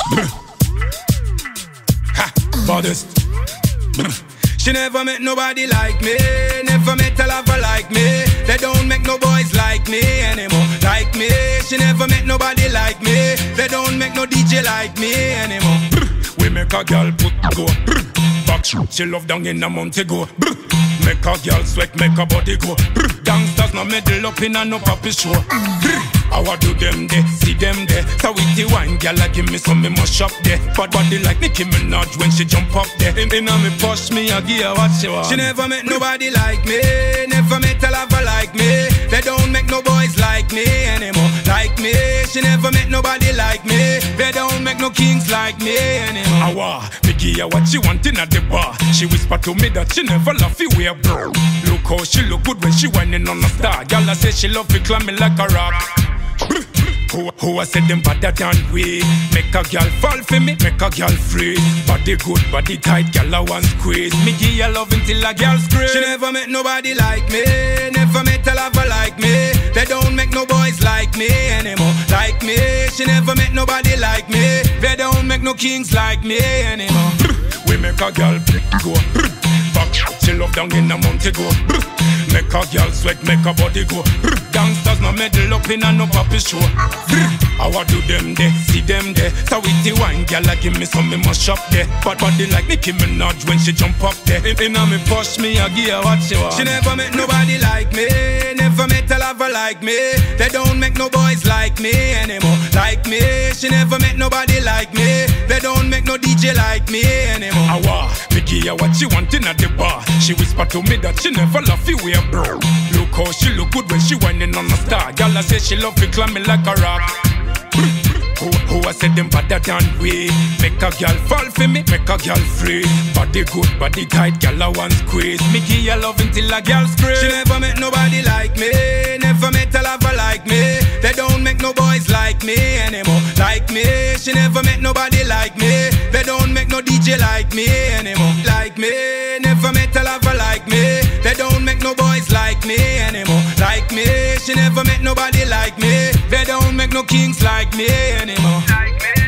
Ha, baddest. She never met nobody like me, never met a lover like me. They don't make no boys like me anymore, like me. She never met nobody like me. They don't make no DJ like me anymore. We make a girl put go back shoot. She love down in a month ago. Make a girl sweat, make a body go. Gangsters no middle up in a no puppy show. I want do them there, see them there. So with the wine, girl, give me some, me must shop there. Bad body like Nicki Minaj when she jump up there. In a me push me, I give her what she want. She never met nobody like me, never met a lover like me. They don't make no boys like me anymore, like me. She never met nobody like me. They don't make no kings like me anymore. Awa, me give her what she want in at the bar. She whisper to me that she never love you wear bro. Look how she look good when she whining on a star. Girl, I say she love me climbing like a rock. Who I said them better than we? Make a girl fall for me, make a girl free. Body good, body tight, girl I want squeeze. Me give her love until a girl scream. She never met nobody like me, never met a lover like me. They don't make no boys like me anymore, like me. She never met nobody like me. They don't make no kings like me anymore. We make a girl go back, she love down in a month ago. Make a girl sweat, make a body go. Gangsters no medal up in a no puppy show. I want do them there, see them there. So with the wine, girl, give me some, me must shop there. But body like Nicki Minaj when she jump up there. In a me push me, I give her what she want. She never met nobody like me, never met a lover like me. They don't make no boys like me anymore, like me. She never met nobody like me. They don't make no DJ like me anymore. Awa, me give her what she want in at the bar. She whisper to me that she never love you wear bro. Look how she look good when she whining on a star. Girl, I say she love me climbing like a rock. Who I said them better than we? Make a girl fall for me, make a girl free. Body good, body tight, girl I want squeeze. Me give her love until a girl scream. She never met nobody like me, never met a lover like me. They don't make no boys like me anymore, like me. She never met nobody like me. They don't make no DJ like me anymore, like me. Never met a lover like me. They don't make no boys like me anymore, like me. She never met nobody like me. They don't make no kings like me anymore. Like me.